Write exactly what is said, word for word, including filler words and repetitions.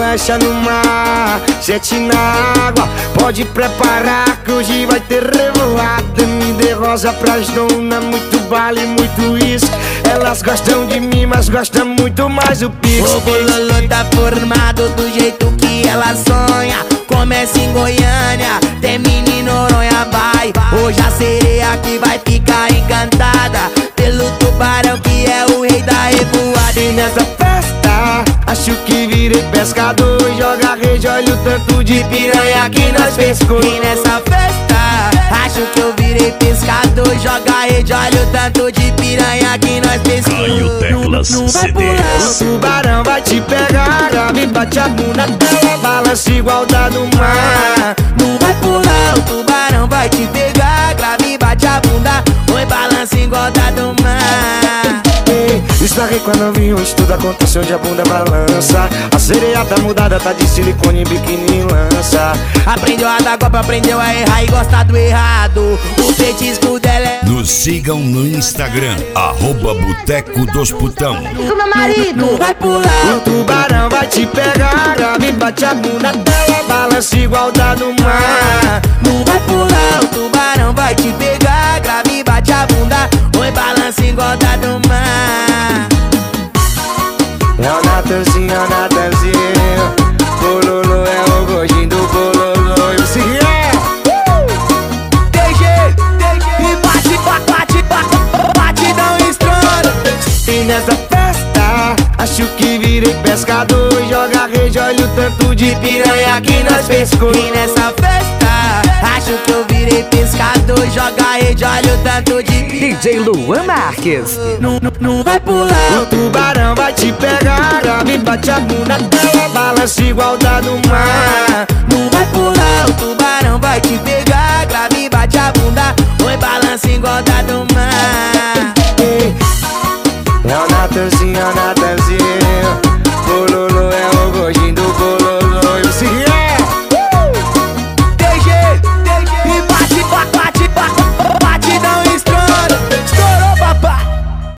lancha no mar, jet na água. Pode preparar que hoje vai ter revoada. Me dê rosa pras donas, muito vale, muito isso. Elas gostam de mim, mas gostam muito mais do Pix. O bololô tá formado do jeito que ela sonha. Começa em Goiânia, tem menino Noronha, vai. Hoje a sereia que vai ficar encantada pelo tubarão que é o rei da revoada. E nessa festa, acho que virei pescador. Joga rede, olha o tanto de piranha que nós pescou. E nessa festa, acho que eu virei pescador. Joga rede, olha o tanto de piranha que nós pescou. Caio Teclas não, não vai C Ds. pular. O tubarão vai te pegar, grave, bate a bunda dela, balança igual da do mar. Não vai pular, o tubarão vai te pegar. Grave, bate a bunda, oi, balança igual da do mar. Estarrei quando eu vi onde tudo acontece, onde a bunda balança. A sereia tá mudada, tá de silicone, biquíni lança. Aprendeu a dar golpe, aprendeu a errar e gostar do errado. O petisco dela é... Nos sigam no Instagram, arroba Boteco dos Putão. Isso, meu marido, não vai pular. O tubarão vai te pegar, grave, bate a bunda dela, balança igual da do mar. Não vai pular, o tubarão vai te pegar. Grave, bate a bunda, oi, balança igual da do mar. É o Natanzinho, é o Natanzinho. Bololô é o gordinho do bololô. E o Cirrié D G, D G. E bate, bate, bate, bate, não estrona. E nessa festa, acho que virei pescador. Joga rede, olha o tanto de piranha que nós pescou. E nessa festa, acho que eu virei pescador. Joga rede, olha o tanto de D J Luan Marques. Não, não, não vai pular. O tubarão vai te pegar, grave, bate a bunda dela, balança igual da do mar.